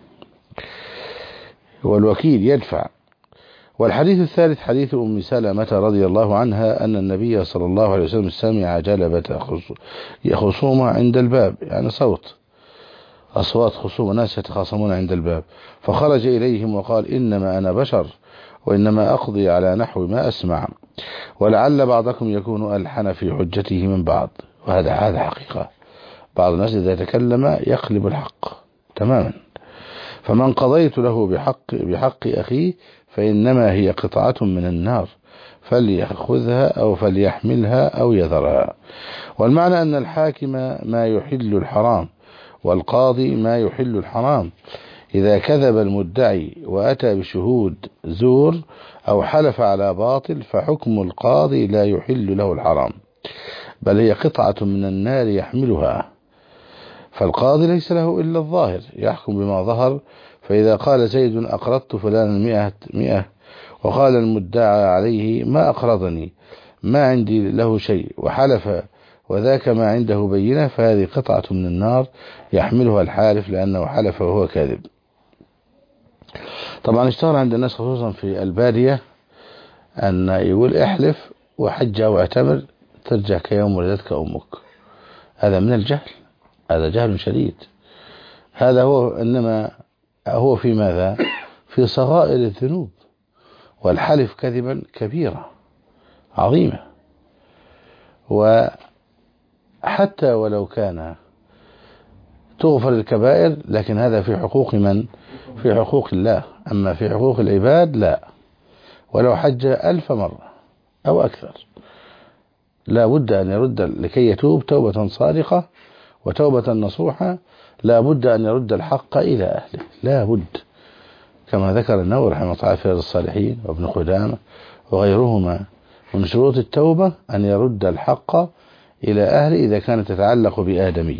والوكيل يدفع. والحديث الثالث حديث أم سلمة رضي الله عنها أن النبي صلى الله عليه وسلم سمع جلبة خصومة عند الباب، يعني أصوات خصوم، ناس يتخاصمون عند الباب، فخرج إليهم وقال إنما أنا بشر وإنما أقضي على نحو ما أسمع، ولعل بعضكم يكون ألحن في حجته من بعض. وهذا حقيقة، بعض الناس إذا تكلم يقلب الحق تماما. فمن قضيت له بحق أخيه فإنما هي قطعة من النار فليأخذها أو فليحملها أو يذرها. والمعنى أن الحاكم ما يحل الحرام والقاضي ما يحل الحرام. إذا كذب المدعي وأتى بشهود زور أو حلف على باطل فحكم القاضي لا يحل له الحرام، بل هي قطعة من النار يحملها. فالقاضي ليس له إلا الظاهر، يحكم بما ظهر. فإذا قال زيد أقرضت فلانا 100 وقال المدعى عليه ما أقرضني، ما عندي له شيء، وحلف وذاك ما عنده بينة، فهذه قطعة من النار يحملها الحالف لأنه حلف وهو كاذب. طبعا اشتهر عند الناس خصوصا في البادية أن يقول احلف وحج أو اعتمر ترجع كيوم ولدتك أمك. هذا من الجهل، هذا جهل شديد. هذا هو، إنما هو في ماذا؟ في صغائر الذنوب، والحلف كذبا كبيرة عظيمة. وحتى ولو كان تغفر الكبائر، لكن هذا في حقوق من؟ في حقوق الله. أما في حقوق العباد لا، ولو حج 1000 مرة أو أكثر لا بد أن يرد، لكي يتوب توبة صادقة وتوبة نصوحة لا بد أن يرد الحق إلى أهله، لا بد، كما ذكر النووي رحمه الله في رياض الصالحين وابن قدامة وغيرهما. من شروط التوبة أن يرد الحق إلى أهله إذا كانت تتعلق بآدمي.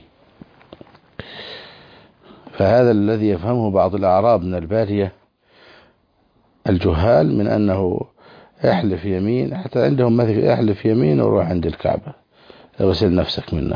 فهذا الذي يفهمه بعض الأعراب من البادية الجهال، من أنه احلف يمين، حتى عندهم مثل احلف يمين وروح عند الكعبة اغسل نفسك منه.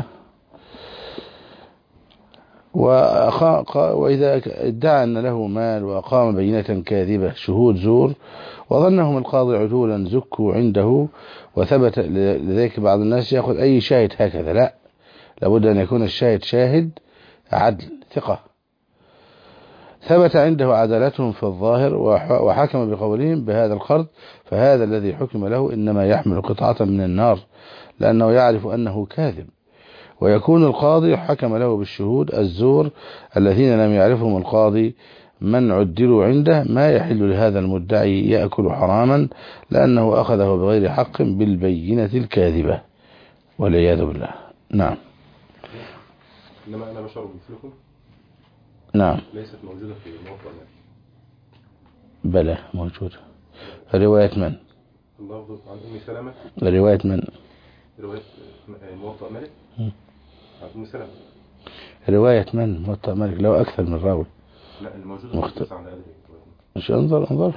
وإذا ادعى أن له مال وأقام بينة كاذبة شهود زور وظنهم القاضي عدولا زكوا عنده وثبت، لذلك بعض الناس يأخذ أي شاهد هكذا، لا، لابد أن يكون الشاهد شاهد عدل ثقة ثبت عنده عدالتهم في الظاهر وحكم بقولهم بهذا القرض، فهذا الذي حكم له إنما يحمل قطعة من النار لأنه يعرف أنه كاذب. ويكون القاضي حكم له بالشهود الزور الذين لم يعرفهم القاضي من عدلوا عنده، ما يحل لهذا المدعي يأكل حراما لأنه أخذه بغير حق بالبينة الكاذبة والعياذ بالله. نعم. إنما أنا بشر مثلكم. نعم. ليست موجودة في موطأ مالك. بلى موجودة. رواية من؟ اللفظ عن أم سلمة. رواية من؟ رواية موطأ مالك. عن أم سلمة. رواية من؟ موطأ مالك له أكثر من راوي. لا الموجود مختلف عن الأدري. مش انظر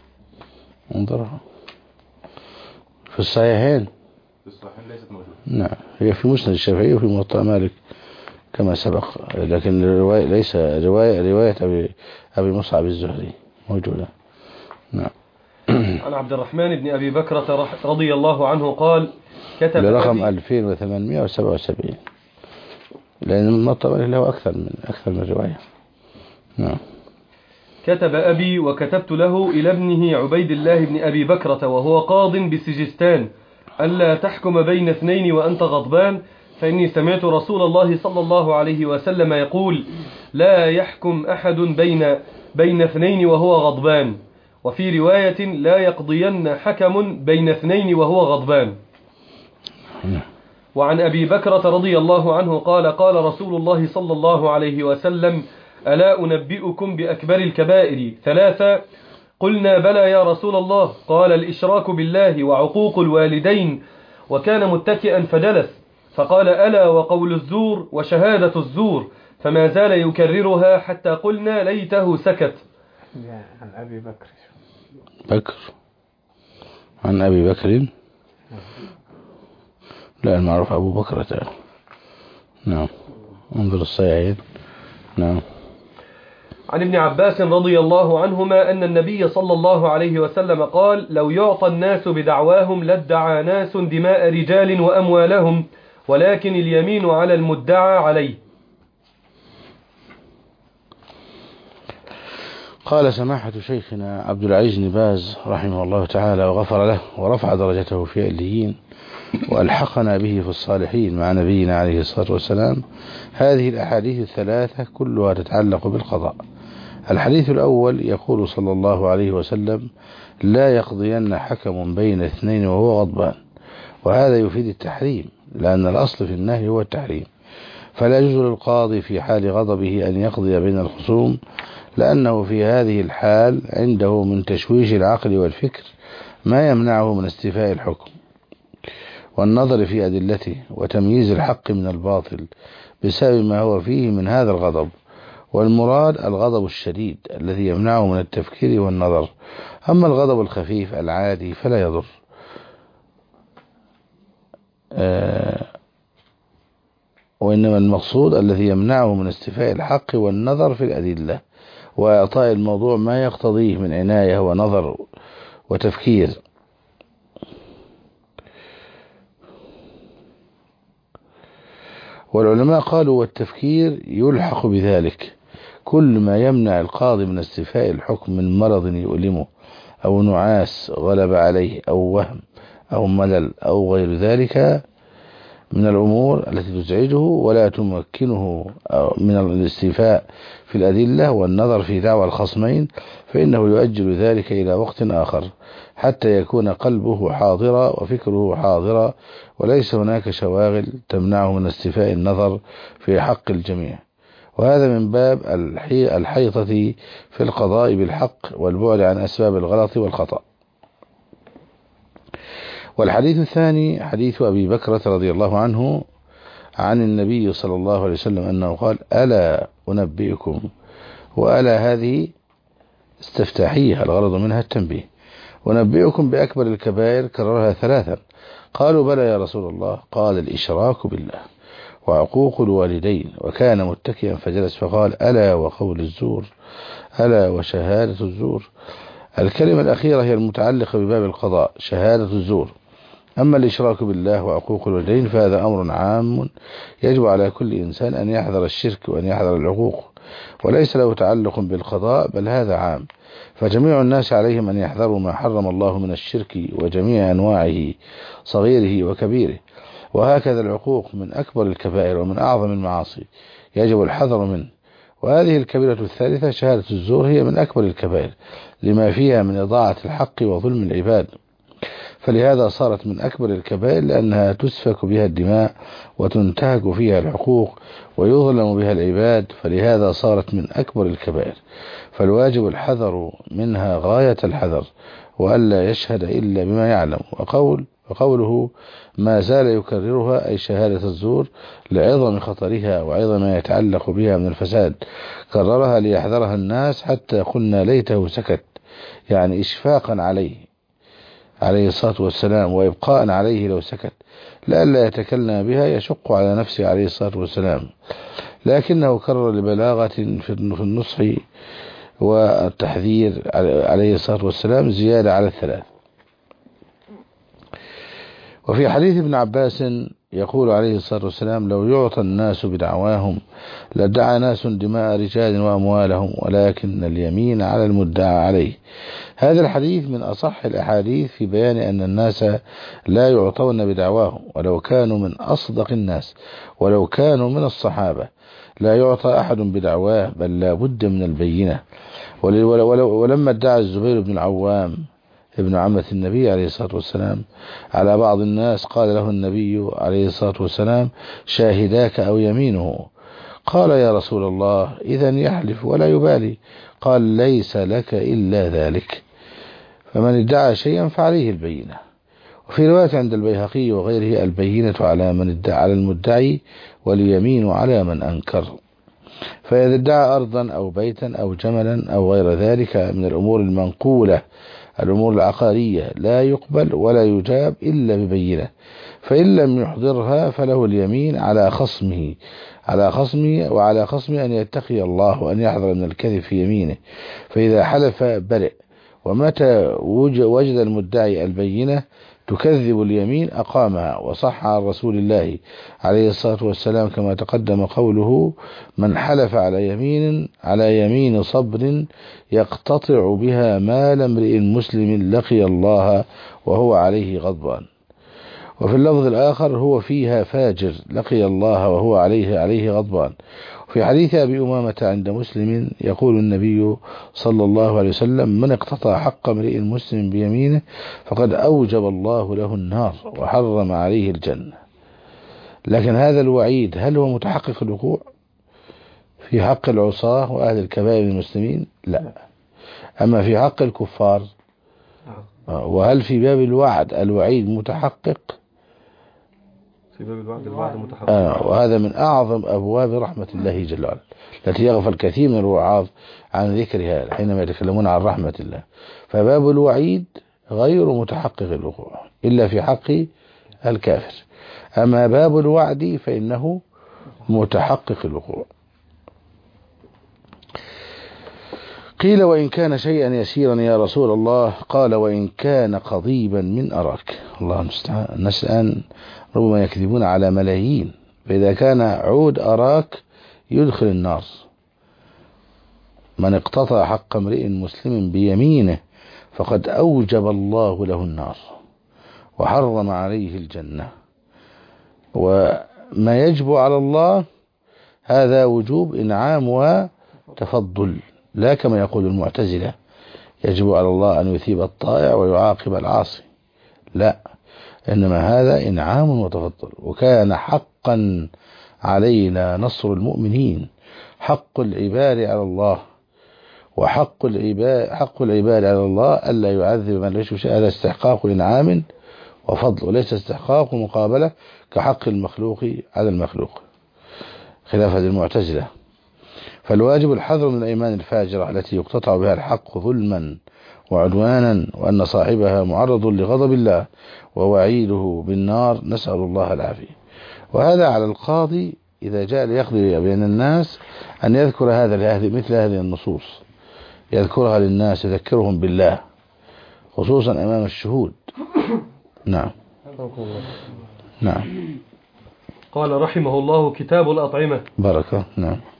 في الصحيحين. في الصحيحين ليست موجودة. نعم هي في مسند الشافعي وفي موطأ مالك كما سبق، لكن الرواية ليس رواية أبي مصعب الزهري موجودة. نعم. عن عبد الرحمن بن أبي بكرة رضي الله عنه قال كتب برقم 2877، لأن الموطأ مالك له أكثر من رواية. نعم. كتب أبي وكتبت له إلى ابنه عبيد الله بن أبي بكرة وهو قاض بسجستان ألا تحكم بين اثنين وأنت غضبان، فإني سمعت رسول الله صلى الله عليه وسلم يقول لا يحكم أحد بين اثنين وهو غضبان، وفي رواية لا يقضين حكم بين اثنين وهو غضبان. وعن أبي بكرة رضي الله عنه قال قال رسول الله صلى الله عليه وسلم ألا أنبئكم بأكبر الكبائر 3؟ قلنا بلى يا رسول الله، قال الإشراك بالله وعقوق الوالدين، وكان متكئا فجلس، فقال ألا وقول الزور وشهادة الزور، فما زال يكررها حتى قلنا ليته سكت. عن أبي بكر عن أبي بكر، لا المعروف أبو بكرة. نعم انظر الصحيحين. نعم. عن ابن عباس رضي الله عنهما أن النبي صلى الله عليه وسلم قال لو يعطى الناس بدعواهم لادعى ناس دماء رجال وأموالهم، ولكن اليمين على المدعى عليه. قال سماحة شيخنا عبد العزيز بن باز رحمه الله تعالى وغفر له ورفع درجته في العليين وألحقنا به في الصالحين مع نبينا عليه الصلاة والسلام، هذه الأحاديث الثلاثة كلها تتعلق بالقضاء. الحديث الأول يقول صلى الله عليه وسلم لا يقضين حكم بين اثنين وهو غضبان، وهذا يفيد التحريم، لأن الأصل في النهي هو التحريم، فلا يجوز للقاضي في حال غضبه أن يقضي بين الخصوم، لأنه في هذه الحال عنده من تشويش العقل والفكر ما يمنعه من استيفاء الحكم والنظر في أدلته وتمييز الحق من الباطل بسبب ما هو فيه من هذا الغضب، والمراد الغضب الشديد الذي يمنعه من التفكير والنظر. أما الغضب الخفيف العادي فلا يضر، وإنما المقصود الذي يمنعه من استيفاء الحق والنظر في الأدلة وإعطاء الموضوع ما يقتضيه من عناية ونظر وتفكير. والعلماء قالوا والتفكير يلحق بذلك كل ما يمنع القاضي من استيفاء الحكم من مرض يؤلمه أو نعاس غلب عليه أو وهم أو ملل أو غير ذلك من الأمور التي تزعجه ولا تمكنه من الاستيفاء في الأدلة والنظر في دعوى الخصمين، فإنه يؤجل ذلك إلى وقت آخر حتى يكون قلبه حاضرا وفكره حاضرا، وليس هناك شواغل تمنعه من استيفاء النظر في حق الجميع. وهذا من باب الحيطة في القضاء بالحق والبعد عن أسباب الغلط والخطأ. والحديث الثاني حديث أبي بكرة رضي الله عنه عن النبي صلى الله عليه وسلم أنه قال ألا أنبئكم، وألا هذه استفتاحية الغرض منها التنبيه، أنبئكم بأكبر الكبائر، كررها 3. قالوا بلى يا رسول الله، قال الإشراك بالله وعقوق الوالدين، وكان متكئا فجلس، فقال ألا وقول الزور، ألا وشهادة الزور. الكلمة الأخيرة هي المتعلقة بباب القضاء، شهادة الزور. أما الإشراك بالله وعقوق الوالدين فهذا أمر عام يجب على كل إنسان أن يحذر الشرك وأن يحذر العقوق، وليس له تعلق بالقضاء، بل هذا عام، فجميع الناس عليهم أن يحذروا ما حرم الله من الشرك وجميع أنواعه صغيره وكبيره. وهكذا العقوق من أكبر الكبائر ومن أعظم المعاصي يجب الحذر منه. وهذه الكبيرة الثالثة شهادة الزور هي من أكبر الكبائر لما فيها من إضاعة الحق وظلم العباد، فلهذا صارت من أكبر الكبائر لأنها تسفك بها الدماء وتنتهك فيها الحقوق ويظلم بها العباد، فلهذا صارت من أكبر الكبائر، فالواجب الحذر منها غاية الحذر، وألا يشهد إلا بما يعلم. وقول وقوله ما زال يكررها أي شهادة الزور لعظم خطرها وعظم ما يتعلق بها من الفساد، كررها ليحذرها الناس حتى قلنا ليته سكت، يعني إشفاقا عليه الصلاة والسلام وإبقاء عليه لو سكت لئلا يتكلم بها يشق على نفسه عليه الصلاة والسلام، لكنه كرر لبلاغة في النصح والتحذير عليه الصلاة والسلام زيادة على الثلاث. وفي حديث ابن عباس يقول عليه الصلاة والسلام لو يعطى الناس بدعواهم لادعى ناس دماء رجال وأموالهم ولكن اليمين على المدعى عليه. هذا الحديث من أصح الأحاديث في بيان أن الناس لا يعطون بدعواهم ولو كانوا من أصدق الناس ولو كانوا من الصحابة، لا يعطى أحد بدعواه بل لا بد من البينة. ولما ادعى الزبير بن العوام ابن عمة النبي عليه الصلاة والسلام على بعض الناس قال له النبي عليه الصلاة والسلام شاهداك أو يمينه؟ قال يا رسول الله إذن يحلف ولا يبالي. قال ليس لك إلا ذلك، فمن ادعى شيئا فعليه البينة. وفي رواية عند البيهقي وغيره البينة على من ادعى على المدعي واليمين على من أنكر. فإذا ادعى أرضا أو بيتا أو جملا أو غير ذلك من الأمور المنقولة الأمور العقارية لا يقبل ولا يجاب إلا ببينة، فإن لم يحضرها فله اليمين على خصمه وعلى خصمه أن يتقي الله وأن يحذر من الكذب في يمينه، فإذا حلف برئ. ومتى وجد المدعي البينة تكذب اليمين أقامها. وصح عن رسول الله عليه الصلاة والسلام كما تقدم قوله من حلف على يمين صبر يقتطع بها مال امرئ مسلم لقي الله وهو عليه غضبان. وفي اللفظ الآخر هو فيها فاجر لقي الله وهو عليه غضبان. في حديث أبي أمامة عند مسلم يقول النبي صلى الله عليه وسلم من اقتطع حق امرئ مسلم بيمينه فقد أوجب الله له النار وحرم عليه الجنة. لكن هذا الوعيد هل هو متحقق الوقوع في حق العصاة وأهل الكبائر المسلمين؟ لا. أما في حق الكفار وهل في باب الوعد الوعيد متحقق؟ في باب الوعد متحقق. وهذا من أعظم أبواب رحمة الله جل وعلا التي يغفل كثير من الوعاظ عن ذكرها حينما يتكلمون عن رحمة الله. فباب الوعيد غير متحقق الوقوع إلا في حق الكافر، أما باب الوعد فإنه متحقق الوقوع. قيل وإن كان شيئا يسيرا يا رسول الله؟ قال وإن كان قضيبا من أراك. الله المستعان. الناس الآن ربما يكذبون على ملايين، فإذا كان عود أراك يدخل النار. من اقتطع حق امرئ مسلم بيمينه فقد أوجب الله له النار وحرم عليه الجنة. وما يجب على الله هذا وجوب إنعام وتفضل، لا كما يقول المعتزلة يجب على الله أن يثيب الطائع ويعاقب العاصي، لا، إنما هذا إنعام وتفضل. وكان حقا علينا نصر المؤمنين، حق العباد على الله، وحق العباد على الله ألا يعذب من لا يشرك شيئا. هذا استحقاق إنعام وفضل وليس استحقاق مقابلة كحق المخلوق على المخلوق، خلاف هذه المعتزلة. فالواجب الحذر من الأيمان الفاجرة التي يقتطع بها الحق ظلما وعدوانا، وأن صاحبها معرض لغضب الله ووعيده بالنار، نسأل الله العافية. وهذا على القاضي إذا جاء ليقضي بين الناس أن يذكر مثل هذه النصوص، يذكرها للناس يذكرهم بالله خصوصا أمام الشهود. نعم. قال رحمه الله كتاب الأطعمة. بركة. نعم.